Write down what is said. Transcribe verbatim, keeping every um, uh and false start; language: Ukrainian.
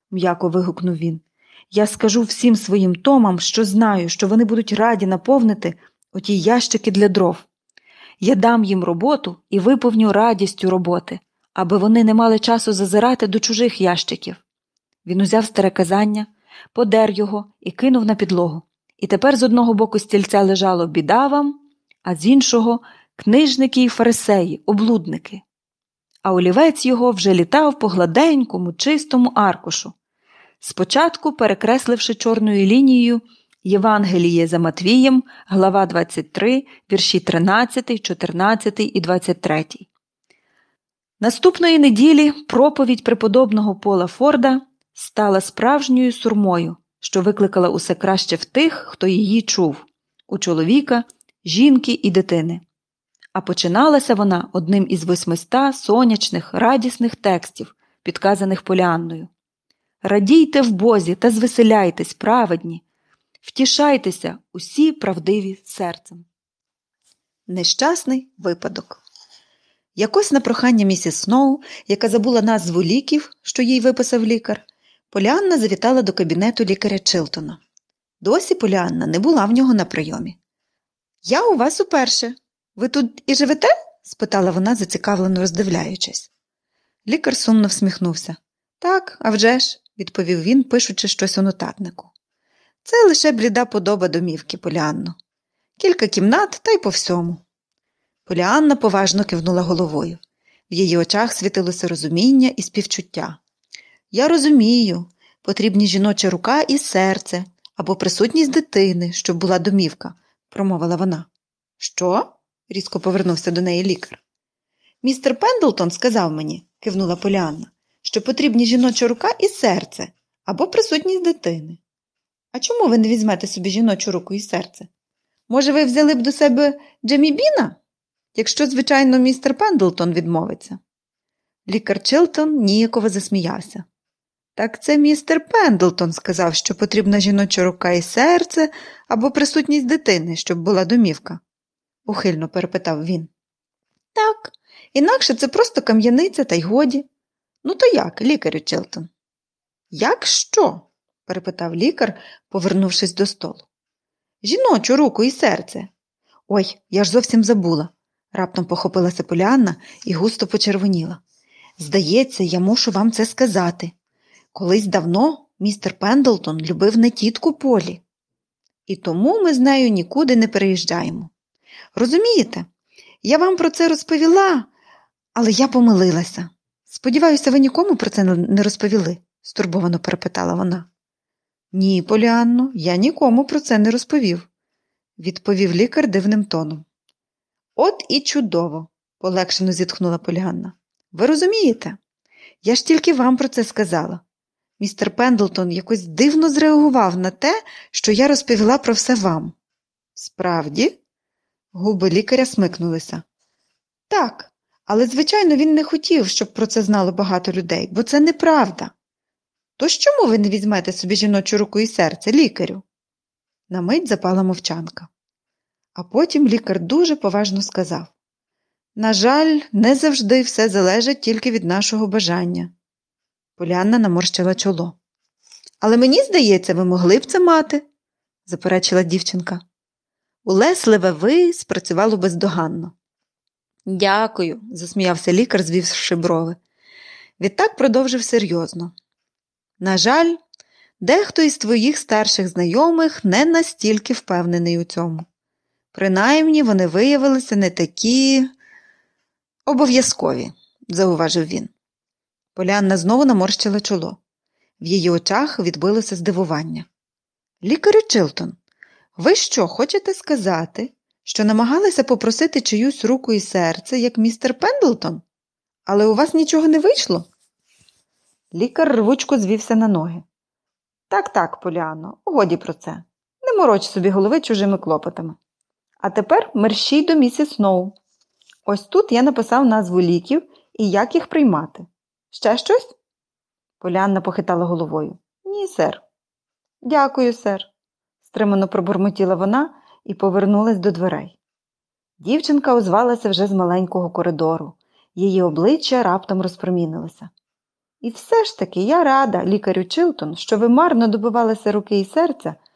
м'яко вигукнув він. Я скажу всім своїм Томам, що знаю, що вони будуть раді наповнити оті ящики для дров. Я дам їм роботу і виповню радістю роботи, аби вони не мали часу зазирати до чужих ящиків. Він узяв старе казання, подер його і кинув на підлогу. І тепер з одного боку стільця лежало біда вам, а з іншого – книжники і фарисеї, облудники. А олівець його вже літав по гладенькому, чистому аркушу, спочатку перекресливши чорною лінією Євангеліє за Матвієм, глава двадцять три, вірші тринадцятий, чотирнадцятий і двадцять третій. Наступної неділі проповідь преподобного Пола Форда стала справжньою сурмою, що викликала усе краще в тих, хто її чув – у чоловіка, жінки і дитини. А починалася вона одним із восьмиста сонячних, радісних текстів, підказаних Поліанною. «Радійте в Бозі та звеселяйтесь, праведні, втішайтеся, усі правдиві серцем». Нещасний випадок. Якось на прохання місіс Сноу, яка забула назву ліків, що їй виписав лікар, Поліанна завітала до кабінету лікаря Чилтона. Досі Поліанна не була в нього на прийомі. «Я у вас уперше. Ви тут і живете?» – спитала вона, зацікавлено роздивляючись. Лікар сумно всміхнувся. «Так, а вже ж», – відповів він, пишучи щось у нотатнику. «Це лише бліда подоба домівки, Поліанно. Кілька кімнат, та й по всьому». Поліанна поважно кивнула головою. В її очах світилося розуміння і співчуття. «Я розумію, потрібні жіноча рука і серце, або присутність дитини, щоб була домівка», – промовила вона. «Що?» – різко повернувся до неї лікар. «Містер Пендлтон сказав мені», – кивнула Поліанна, «що потрібні жіноча рука і серце, або присутність дитини». «А чому ви не візьмете собі жіночу руку і серце? Може, ви взяли б до себе Джемі Біна? Якщо, звичайно, містер Пендлтон відмовиться». Лікар Чилтон ніяково засміявся. «Так це містер Пендлтон сказав, що потрібна жіноча рука і серце, або присутність дитини, щоб була домівка», – ухильно перепитав він. «Так, інакше це просто кам'яниця та й годі. Ну то як, лікарю Чилтон?» «Як що?» – перепитав лікар, повернувшись до столу. «Жіночу руку і серце». «Ой, я ж зовсім забула», – раптом похопилася Поліанна і густо почервоніла. «Здається, я мушу вам це сказати. Колись давно містер Пендлтон любив не тітку Полі. І тому ми з нею нікуди не переїжджаємо. Розумієте, я вам про це розповіла, але я помилилася. Сподіваюся, ви нікому про це не розповіли?» – стурбовано перепитала вона. «Ні, Поліанно, я нікому про це не розповів», – відповів лікар дивним тоном. «От і чудово», – полегшено зітхнула Поліанна. «Ви розумієте? Я ж тільки вам про це сказала. Містер Пендлтон якось дивно зреагував на те, що я розповіла про все вам». «Справді?» Губи лікаря смикнулися. «Так, але, звичайно, він не хотів, щоб про це знало багато людей, бо це неправда. Тож чому ви не візьмете собі жіночу руку і серце, лікарю?» На мить запала мовчанка. А потім лікар дуже поважно сказав. «На жаль, не завжди все залежить тільки від нашого бажання». Поліанна наморщила чоло. «Але мені здається, ви могли б це мати», – заперечила дівчинка. Улесливе «ви» спрацювало бездоганно. «Дякую», – засміявся лікар, звівши брови. Відтак продовжив серйозно. «На жаль, дехто із твоїх старших знайомих не настільки впевнений у цьому. Принаймні, вони виявилися не такі обов'язкові», – зауважив він. Поліанна знову наморщила чоло. В її очах відбилося здивування. «Лікарю Чилтон, ви що, хочете сказати, що намагалися попросити чиюсь руку і серце, як містер Пендлтон? Але у вас нічого не вийшло?» Лікар рвучко звівся на ноги. «Так-так, Поліанно, годі про це. Не мороч собі голови чужими клопотами. А тепер мерщій до місіс Сноу. Ось тут я написав назву ліків і як їх приймати. Ще щось?» Поліанна похитала головою. «Ні, сер». «Дякую, сер», – стримано пробурмотіла вона і повернулась до дверей. Дівчинка озвалася вже з маленького коридору. Її обличчя раптом розпромінилося. І все ж таки я рада, лікарю Чилтон, що ви марно добивалися руки і серця